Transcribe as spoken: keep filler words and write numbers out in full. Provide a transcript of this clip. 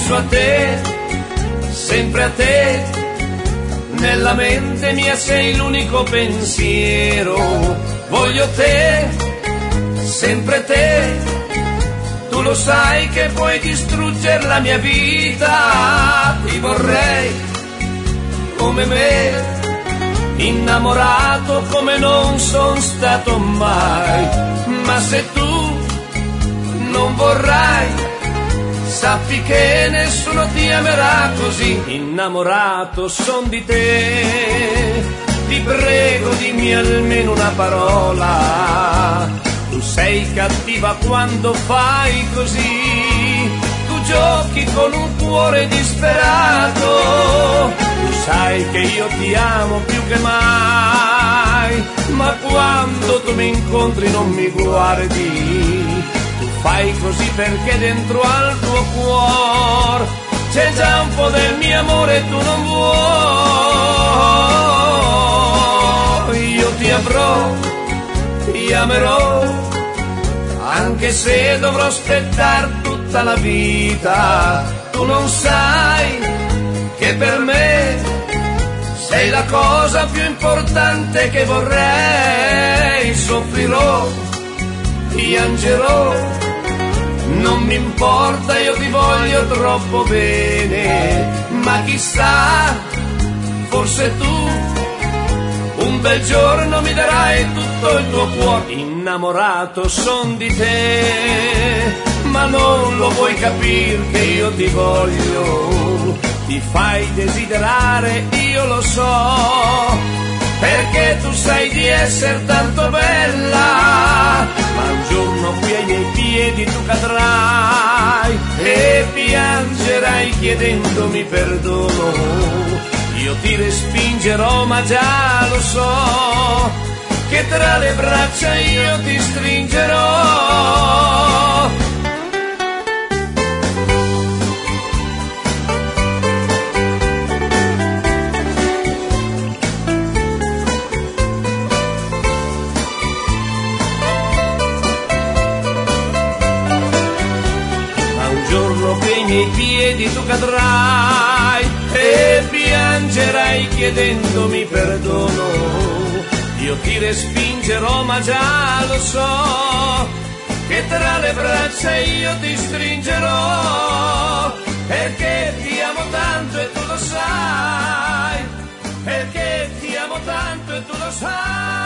penso a te, sempre a te, nella mente mia sei l'unico pensiero. Voglio te, sempre te, tu lo sai che puoi distruggere la mia vita. Ti vorrei come me, innamorato come non son stato mai. Ma se tu non vorrai, sappi che nessuno ti amerà così. Innamorato son di te, ti prego dimmi almeno una parola. Tu sei cattiva quando fai così, tu giochi con un cuore disperato. Tu sai che io ti amo più che mai, ma quando tu mi incontri non mi guardi. Tu fai così perché dentro al tuo cuore c'è già un po' del mio amore e tu non vuoi. Io ti avrò, ti amerò, anche se dovrò aspettare tutta la vita. Tu non sai che per me sei la cosa più importante che vorrei. Soffrirò, piangerò, non mi importa, io ti voglio troppo bene. Ma chissà, forse tu un bel giorno mi darai tutto il tuo cuore. Innamorato son di te, ma non lo vuoi capire che io ti voglio. Ti fai desiderare, io lo so, perché tu sai di essere tanto bella. Ma un giorno qui ai miei piedi tu cadrai e piangerai chiedendomi perdono. Io ti respingerò ma già lo so che tra le braccia io ti stringerò. Ma un giorno che ai miei piedi tu cadrai e piangerai chiedendomi perdono. Io ti respingerò ma già lo so che tra le braccia io ti stringerò. Perché ti amo tanto e tu lo sai, perché ti amo tanto e tu lo sai.